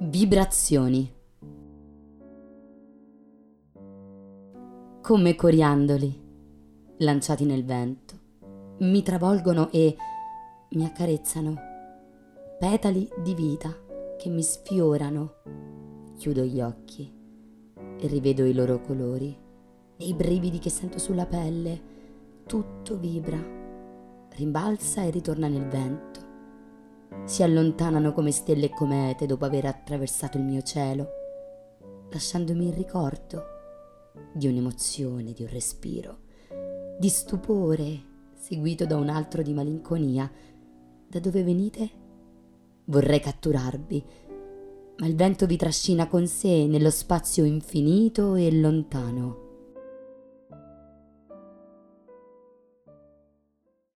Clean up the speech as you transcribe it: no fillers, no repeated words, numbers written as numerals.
Vibrazioni. Come coriandoli lanciati nel vento, mi travolgono e mi accarezzano, petali di vita che mi sfiorano. Chiudo gli occhi e rivedo i loro colori e i brividi che sento sulla pelle. Tutto vibra, rimbalza e ritorna nel vento. Si allontanano come stelle e comete dopo aver attraversato il mio cielo, lasciandomi il ricordo di un'emozione, di un respiro, di stupore, seguito da un altro di malinconia. Da dove venite? Vorrei catturarvi, ma il vento vi trascina con sé nello spazio infinito e lontano.